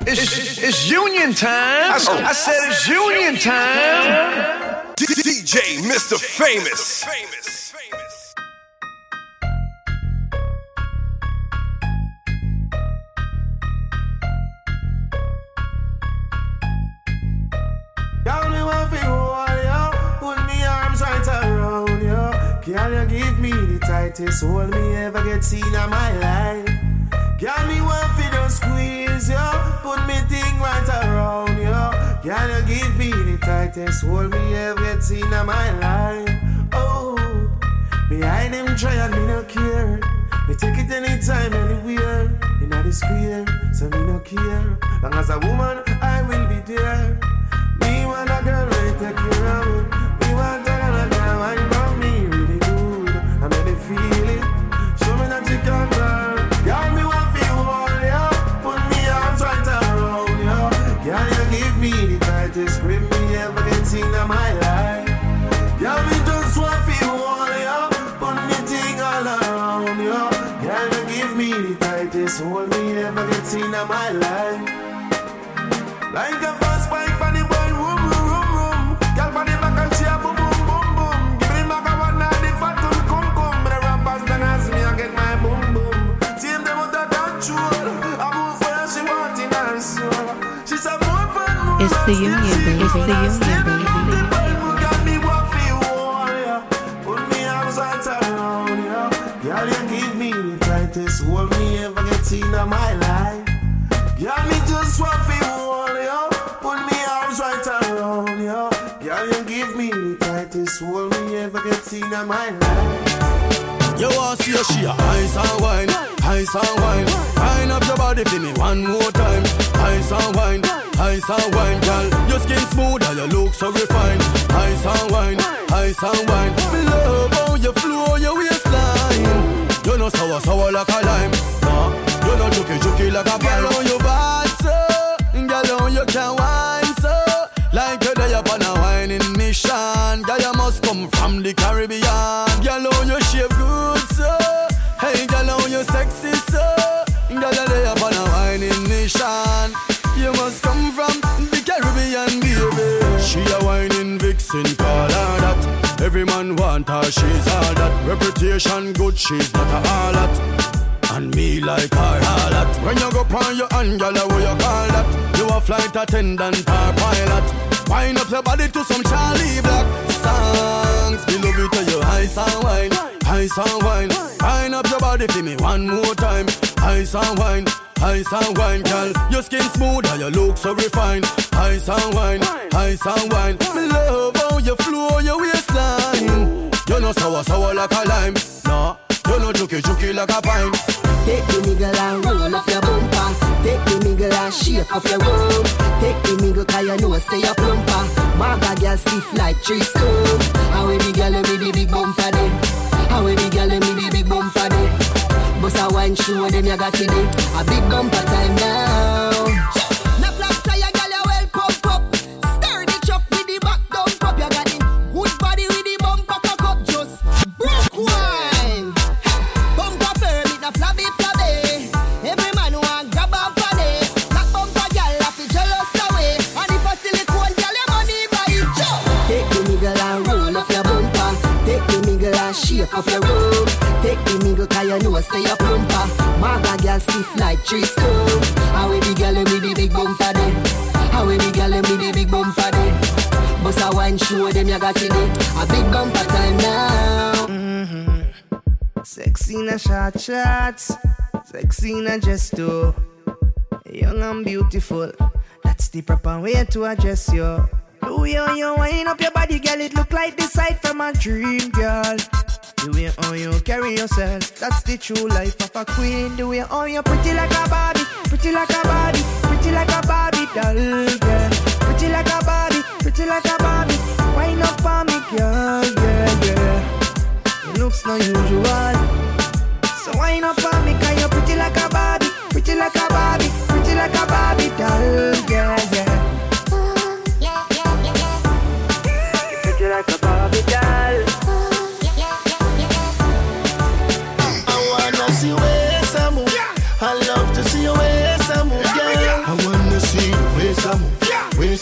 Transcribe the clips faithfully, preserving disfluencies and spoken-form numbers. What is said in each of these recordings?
It's, it's union time. I, I said it's union time. D J Mister Famous. Down me one for all you, put me arms right around you. Can you give me the tightest hold me ever get seen in my life? Can me one for the squeeze you, put me thing right around you. Can you give me the tightest hold me ever get seen in my life? Oh, behind them try and me no care. Me take it anytime, anywhere. In the square, so me no care. Long as a woman, I will be there. Me want a girl ready take care of me. Me want a girl that wine about me really good. I make me feel it. Show me that you can girl. Girl, me want feel all you. Put me arms right around you. Girl, you give me the tightest grip me ever get seen in my life. Girl, me just want feel all you. Put me thing all around you. Girl, you give me the tightest hold me ever get seen in my life. Like a fast bike on the boy, room, room, room, room. Girl, on the back and she a boom, boom, boom, boom. Give me back a one and the fat come, come, come. But the rappers then ask me, I get my boom, boom. Team them out of control. I move for her, she want in her soul. She said, more fun, more It's the union, baby. It's the union, baby. Got me what feel all, yeah. Put me arms right around, yeah. Girl, you give me the tightest hold me ever get seen in my life. Girl, me just want feel all, yeah. Put me arms right around, yeah. Girl, you give me the tightest hold me ever get seen in my life. You want to see she a ice and wine, ice and wine. Wind up your body for me one more time. Ice and wine, ice and wine, girl. Your skin smooth and you look so refined. Ice and wine, ice and wine. Me love how you flow your waistline. You know sour, sour like a lime. Nah, you know juky, juky like a pine. Girl, how you bad so, girl, how you can wine so. Like you're there upon a whining mission. Girl, you must come from the Caribbean. Girl, how you shape good so. Hey, girl, how you sexy so. Girl, you're there upon a whining mission. You must come from the Caribbean, baby. She a whining vixen, call her that. Every man want her, she's all that. Reputation good, she's not a harlot. And me like her harlot. When you go on your hand, girl, how you call that? You a flight attendant or pilot. Wind up your body to some Charlie Black songs. Me love you to your ice and wine, ice and wine. Wind up your body for me one more time. Ice and wine, ice and wine, girl. Your skin smooth and you look so refined. Ice and wine, ice and wine. Me love how you flow your waistline. You know sour, sour like a lime. No, you know juky, juky like a pine. Take the nigga and roll up your bumper. Take the nigga and shake up your room. Take the nigga cause you know stay a plumper. Maga girl stiff like tree stone. How we the girl with the big bumper then? How we the girl with the big bumper then? Bust a wine show them you got today. A big bumper time now. Na flat tire girl you well pump up. Stir the truck with the back dump up. You got him good body with the bumper cock up. Just broke wine. Bumper firm it na flabby flabby. Every man want grab a funny. Black bumper girl have to jealous away. And if a silicone girl your money buy it job. Take the nigga and roll up your bumper. Take the nigga and shake up your room. Take the nigga cause you know stay a plumper. Maga girl stiff like tree stone. How we the girl with the big bumper then? How we the girl with the big bumper then? Bust a wine show them you got in it. A big bumper time now. Mm-hmm. Sexy na short shots. Sexy na gesto. Young and beautiful. That's the proper way to address you. Do you, you wind up your body, girl? It look like the sight from a dream, girl. The way how you carry yourself, that's the true life of a queen. The way how you pretty like a Barbie, pretty like a Barbie, pretty like a Barbie doll, girl. Pretty like a Barbie, pretty like a Barbie. Wind up on me, girl, yeah, yeah. It looks not usual, so wind up on me, cause you're pretty like a Barbie, pretty like a Barbie, pretty like a Barbie doll, yeah, yeah. You're like a Barbie doll. I wanna see where some move. I love to see where some move, girl. I wanna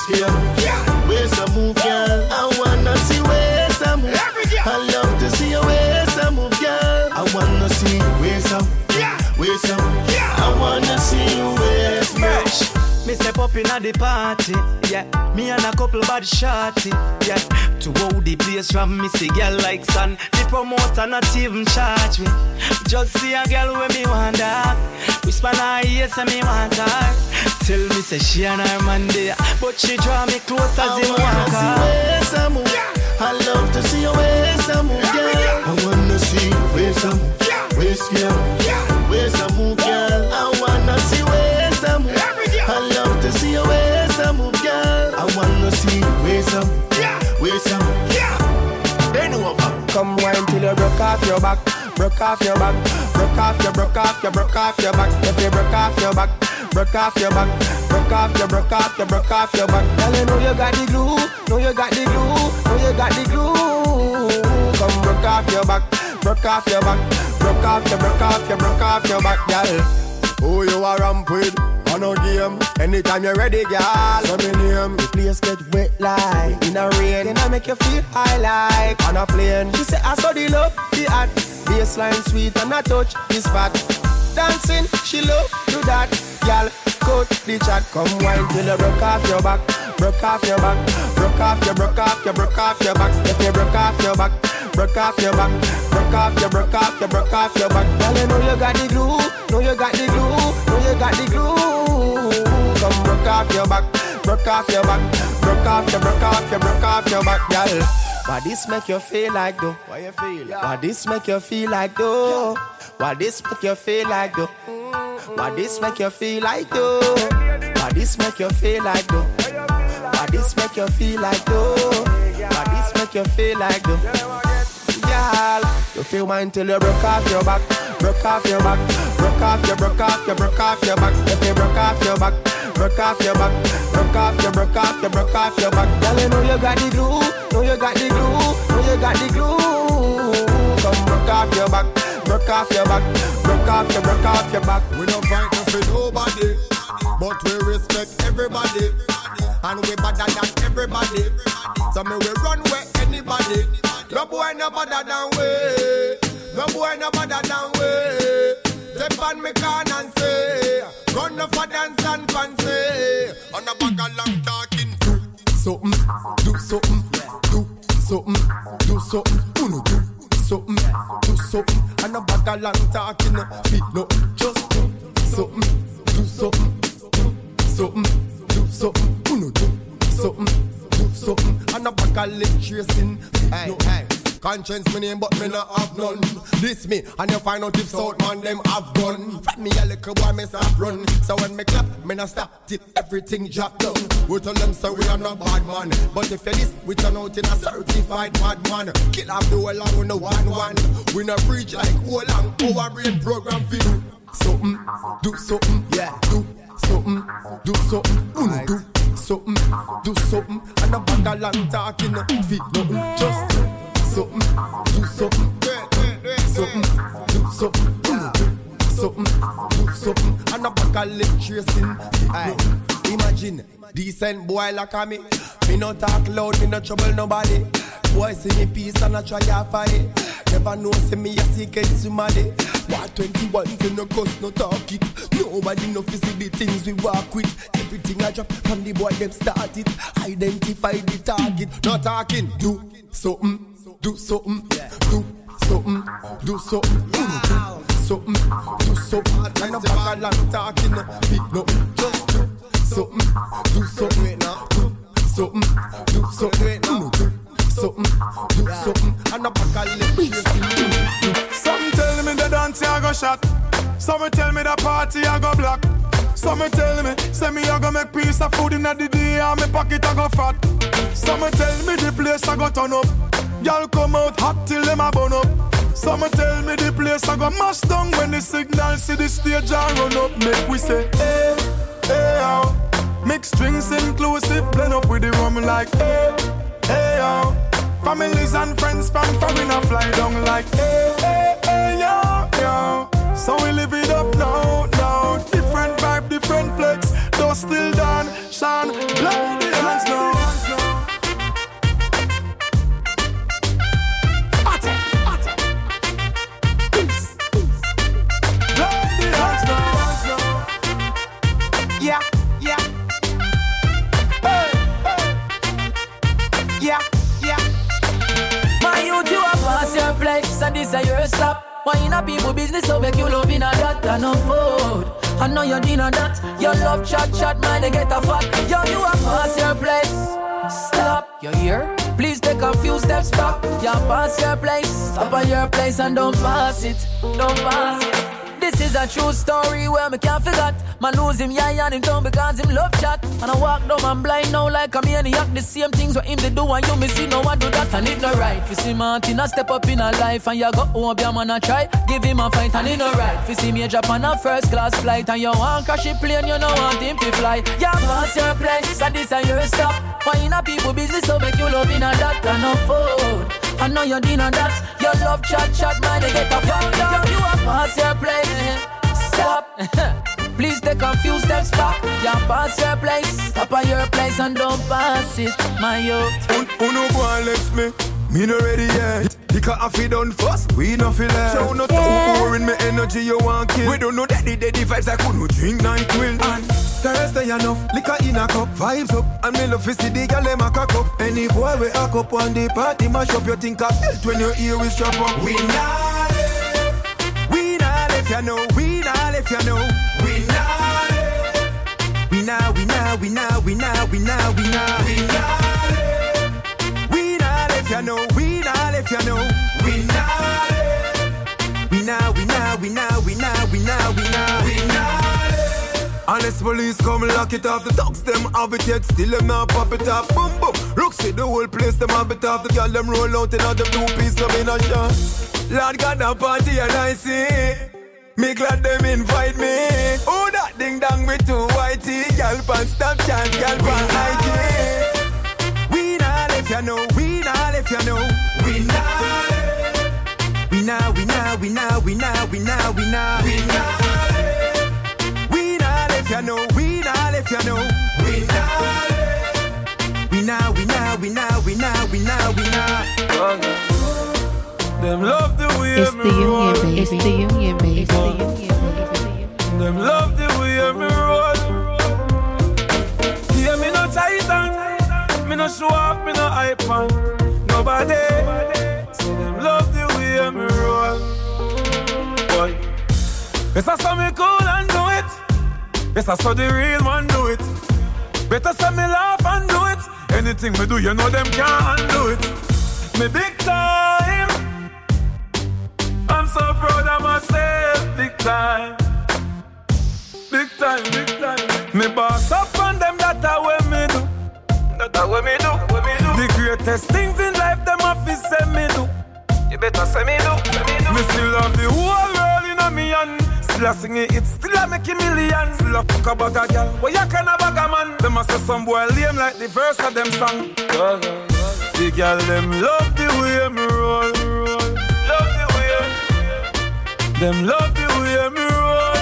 scale. Waist a move, girl. I wanna see waist a move. I love to see your waist a move, girl. I wanna see waist a waist a I wanna see you waist match. Me step up in at the party, yeah. Me and a couple body shorty, yeah. To hold the place from me see girl like sun. The promoter not even charge me. Just see a girl where me want her. Whisper her ear say me want her. Tell me say she and her man there, but she draw me close as him want her. I love to see your waist a move, girl. I wanna see waist a move, waist girl, waist a move, girl. I wanna see waist a move. I love to see your waist a move, girl. I wanna see waist a move, waist a move. Bend over. Come wine till you broke off your back, broke off your back, broke off your, broke off your, broke off your back. If you broke off your back, broke off your back, broke off your, broke off your, broke off your back. Girl, you know you got the glue, know you got the glue, know you got the glue. Come broke off your back, broke off your back, broke off your, broke off your, broke off your back, girl. Who you are ramp with? On no game. Anytime you're ready, girl. So me name. The place get wet like in a rain. Then I make you feel high like on a plane. She say I saw the love, the art. Baseline sweet and I touch this spot. Dancing, she love do that. Girl, cut the chat. Come wine till you broke off your back. Broke off your back. Broke off your, broke off your, broke off your back. If you broke off your back, broke off your back. Broke off your, broke off your, broke off your back. Girl, you know you got the glue. Know you got the glue. Know you got the glue. Come broke off your back. Broke off your back. Broke off your, broke off your, broke off your back, girl. Why this make you feel like though? Why you feel? Why this make you feel like though? Why this make you feel like though? Why this make you feel like though? Why this make you feel like though? Why this make you feel like though? Why this make you feel like though? Girl, you feel mine till you broke off your back, broke off your back, broke off your, broke off your, broke off your back. If you broke off your back, broke off your back, broke off your, broke off your, broke off your back. Girl, you know you got the glue, know you got the glue, know you got the glue. Come broke off your back, broke off your back, broke off your, broke off your back. We don't fight nothing nobody, but we respect everybody, and we better than everybody. So me we run where anybody. No boy no better than we. No boy no better than we. Step on me can and say, run up for dance and fancy. On a bag of long talking. Do something, do something, do something, do something. Uno do something, do something. On a bag of long talking. Feet no, just do something, do something, do something, do something. Uno do something, do something. On a bag of lip tracing. Hey, no. Hey. Conscience me name but me not have none. This me and you find out if South man them have gun. From me a little boy me stop run. So when me clap me not stop till everything drop down. We tell them so we are not bad man, but if you this we turn out in a certified bad man. Kill off the whole and we no one one. We no preach like whole and our brain program for you. Something, do something, yeah, do something, do something, uno do something, do something. And a bag of long talking, feet nothing, just do something, do something, something, do something, do something, do something. And a bag of lip tracing, feet nothing. Imagine, decent boy like me. Me no talk loud, me no trouble nobody. Boy see me peace and I try to fight it. Never know see me a secret somebody. War twenty-one say no cuss, no talk it. Nobody know fi see the things we walk with. Everything I drop from the boy them start it. Identify the target, no talking. Do something, do something, do something, do something, do something, do something. And a bag of long talking, feet no, just do something, do something, do something, do something, do something, do something, and a bag of lip. Some tell me the dance I go shot. Some tell me the party I go block. Some tell me, say me I go make piece of food in the day and me pocket I go fat. Some tell me the place I go turn up. Y'all come out hot till them a burn up. Some tell me the place I go mash down when the signal see the stage and run up. Make we say, hey, hey, oh. Mixed drinks inclusive, blend up with the rum like, hey, hey, oh. Families and friends from foreign a fly down like, hey, hey, hey, yo, yo. So we live it up now, now. Different vibe, different flex. Though still done, shine, bloody hands. Yeah, yeah. Hey, hey. Yeah, yeah. My youth, you are past your place, and this is your stop. Why in a people business, so make you love in a that and no food. I know you're dinner that. Your love chat, chat, man, they get a fat. Yo, you are past your place. Stop, you hear? Please take a few steps back. You pass your place. Stop at your place and don't pass it. Don't pass it. This is a true story where me can't forget. Man lose him, yeah, and him down because him love chat. And I walk down and blind now like a maniac. The same things what him they do and you me see no one do that. And it no right. For see Martin a step up in a life and you go home, your man a try. Give him a fight and it no right. For see me drop on a first class flight and you want crash a plane, you know want him to fly. Yeah, pass your place and this is your stop. Why in a people business so make you love in a that and no food. I know you're dinner that. Your love chat chat man they get a fucked up. You are pass your place. Stop. Please take a few steps back. Yeah, pass your place. Stop at your place and don't pass it, my youth. Who no go and left me? Me no ready yet. Because I feel done first, we no feel left. So no yeah. Pouring me energy you want kill. We don't know that the daddy vibes I could no drink night will. And Thursday enough, liquor in a cup, vibes up. And me love to see the girl them a cock up. Any boy we a cup on the party mash up. You think I felt when your ear is strap up. We not left, we not left you know. We not left you know. We not left, we not, we not, we not, we not, we not, we not, we not left. We not left you know. We not left you know. We not left, we not, we not, we not, we not, we not, we not, we not. Honest police come lock it off. The dogs them have it yet, still them not pop it off. Boom boom, look see the whole place them have it off. The girl them roll out in all them two piece of in a shot. Lord God a party and I see. Me glad them invite me. Oh that ding dong with two whitey. Girl pan stop chant, girl pan I G. We not left you know, we not left you know. We not left, we not, we not, we not, we not, we not, we not, we not. You know, we not left you know. We not left. We not, we not, we not, we not, we not, we not. Them love the way it's me the roll. Union, it's the Union, baby. It's the Union, baby. Them love the way me roll. Yeah, me no titan, me no show off, me no hype on nobody. So them love the way me roll. Boy, better so me cool and do it. Yes, I saw the real man do it. Better say me laugh and do it. Anything me do, you know them can't do it. Me big time. I'm so proud of myself. Big time. Big time, big time. Me boss up on them, that's how we me do. That's how we me do, what me do. The greatest things in life, them have to say me do. You better say me do, say me do. Me still have the whole world in a me hand. Still a sing it, it's still a make a million. Still a fuck a bag a girl, where you can a bag a man. Them a say some boy lame like the verse of them song. The girl them love the way me roll. Love the way. Them love the way me roll.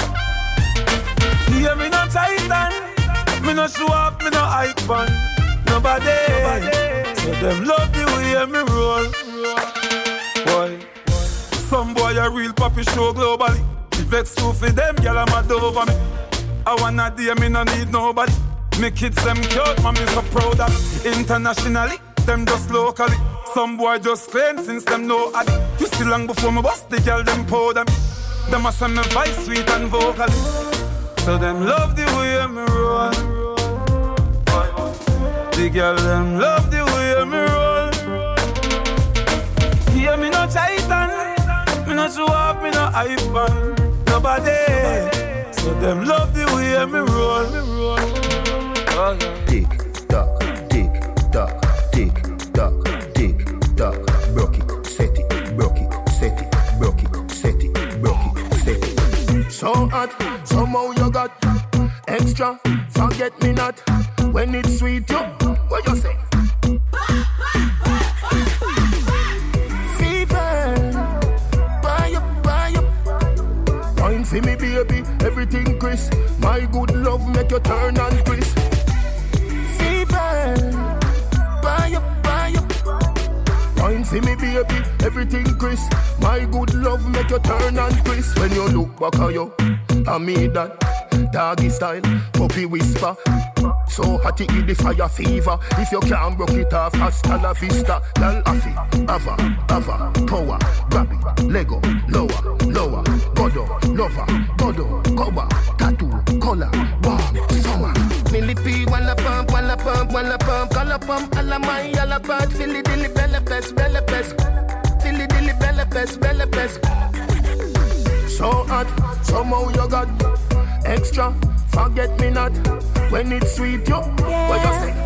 Yeah, me no titan, me no show off, me no hype on nobody. Nobody. So them love the way me roll. Boy, some boy a real poppy show globally. Vex too for them, girl, I'm mad over me. I wanna dear, me no need nobody. Me kids them cute, man, me so proud of. Internationally, them just locally. Some boy just claim since them know addy. You still long before me bust the girl, them powder me. Them a send me voice sweet and vocally. So them love the way me roll. The girl them love the way me roll. Yeah, me no titan, me no show off, me no hype on nobody. So them love the way me roll. Tick tock, tick tock, tick tock, tick tock. Broke it, set it, broke it, set it, broke it, set it, broke it, set it. So hot, somehow you got extra. Forget me not when it's sweet. You, what you say? See me baby, everything Chris. My good love make you turn and twist. Fever, buy up, buy up. Wine see me baby, everything Chris. My good love make you turn and twist. When you look back at you, I mean that. doggy style, puppy whisper. So hot it in the fire fever. If you can't broke it off, hasta la vista. Lal afi, ava, ava, power, grab it, Lego, lower, lower, godo, lover, godo, cover, tattoo, color, warm, summer. Millipede, wanna pump, wanna pump, wanna pump, color pump, alla my, alla bad, filly dilly, bella pest, bella pest, filly dilly, bella pest, bella pest. So hot, somehow you got extra, forget me not. When it's sweet, yo, yeah. What you say?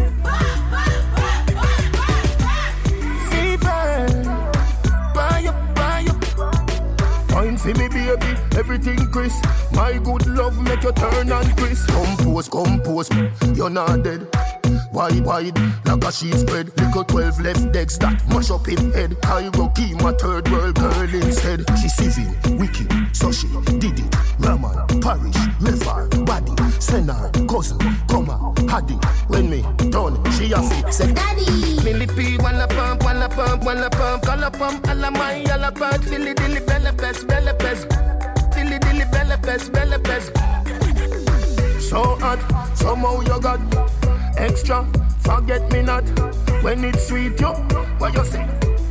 Fever, buy up, buy up. Wine for me, baby, everything crisp. My good love make you turn and crisp. Compose, compose, you're not dead. Wide, wide, like a sheet spread. Little twelve left decks that mash up in head. Cairo key, my third world girl instead. She civil, wicked, so she did it. Raman, Parish, River, Body, Senar, Cousin, Coma, Haddy. When me done, she a fit, say Daddy. Millipede, wanna pump, wanna pump, wanna pump. Color pump, alla my, alla bad. Filly dilly, bella pest, bella pest. Filly dilly, bella pest, bella pest. So hot, somehow you got extra, forget me not. When it's sweet, yo, what you say?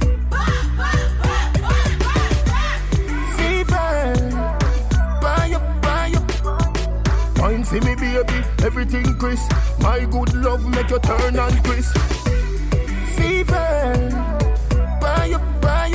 Fever, buy up, buy up. Wine for me, baby, everything crisp. My good love make you turn and crisp. Fever, buy up, buy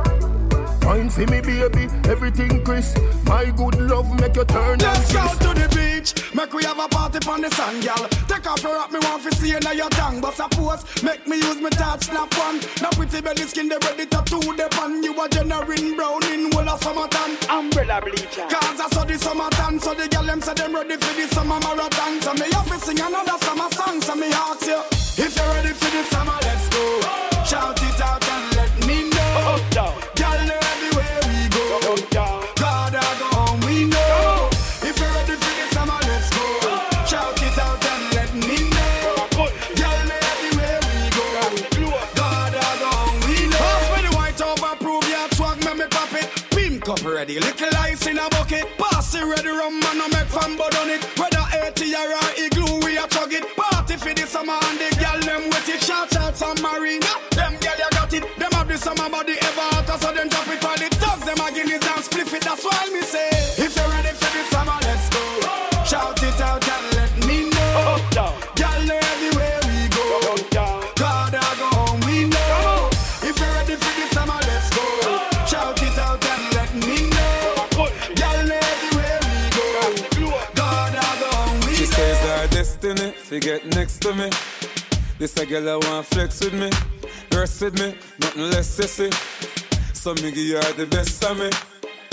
up. Wine for me, baby, everything crisp. My good love make you turn and crisp. Let's go to the beach. Make we have a party on the sand, y'all. Take off your rock, me want to see you now your tongue. But suppose, make me use me touch, snap one. Now pretty belly skin, they ready to do the pan. You a generating brown in whole of summertime. Umbrella bleacher. Cause I saw the summertime, so the girl them say them ready for the summer marathon. So me have to sing another summer song, so me ask you, if you're ready for the summer, let's go. Shout it out and let me know. Girl, know everywhere we go. God, I go home, we know. If you're ready for the summer, let's go. Shout it out and let me know. Girl, know everywhere we go. God, I go home, we know. Pass me the white over, prove your swag, make me pop it. Pink cup ready, little ice in a bucket. Pass it ready, rum and I make fun but on it. Whether eighty or igloo, we a chug it. Party for the summer and the girl them with it. Shout out some marina, them girl you got it. Them have the summer body ever hotter, so them drop it for the thugs. Them a guineas and split it, that's why me say, if you're ready for the summer, let's go. Shout it out and let me know. Girl, know everywhere we go. God, I go home, we know. If you're ready for the summer, let's go. Shout it out and let me know. Girl, know everywhere we go. God, I go home, we know. She says our destiny, forget next to me. This a girl I want flex with me, rest with me, nothing less sissy. So me give her the best of me.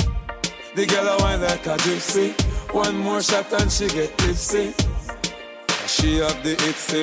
The girl I want like a gypsy. One more shot and she get tipsy. She have the itsy,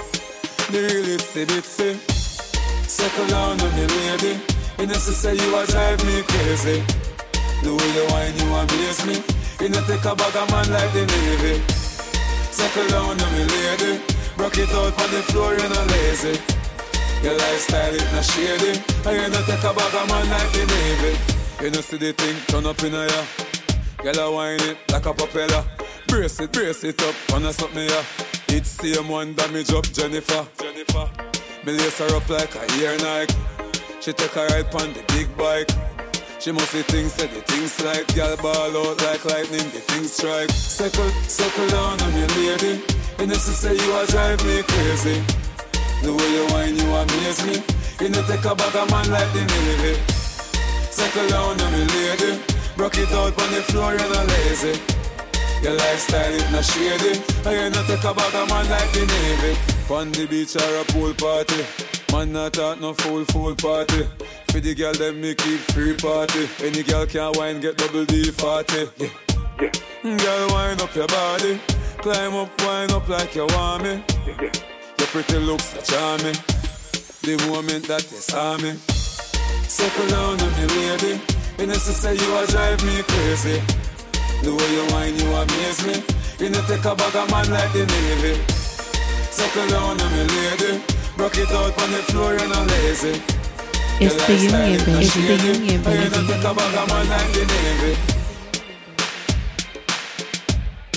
the real itsy bitsy. Circle down on the lady. You know she say you a drive me crazy. The way you whine you amaze me. You know take a bag of man like the Navy. Circle down on me lady. Broke it out on the floor, you're not lazy. Your lifestyle is not shady. And you know take a bag of man like the Navy. You know see the thing turn up in a ya. Girl a whine it like a propeller. Brace it, brace it up, wanna stop me ya. It's same one damage up Jennifer. Jennifer. Me lace her up like a ear Nike. She take a ride on the big bike. She must see things, say the things like. Girl ball out like lightning, the things strike. Circle, circle down on your lady. You know she say you a drive me crazy. The way you whine you amaze me. You know take a bag of man like the Navy. Circle down on me lady. Broke it out on the floor, you're not lazy. Your lifestyle is not shady. And you know take a bag of man like the Navy. On the beach or a pool party. Man not talk no full full party. For the girl them me keep free party. Any girl can wine get double D forty. Yeah, yeah. Girl wind up your body. Climb up, wind up like you want me. Yeah. Your pretty looks are charming. The moment that you saw me. Circle down on me lady. You know she say you a drive me crazy. The way you whine you amaze me. You know take a bag of man like the Navy. Circle down on me lady. Broke it out on the floor, you're not lazy. It's the union, baby. It's the union, baby. You know take a bag of man like the Navy.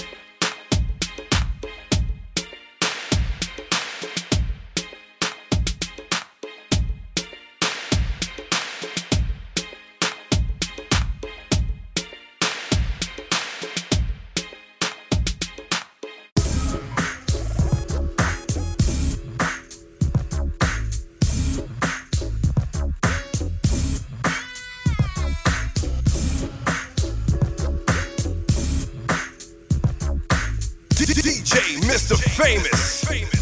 Famous.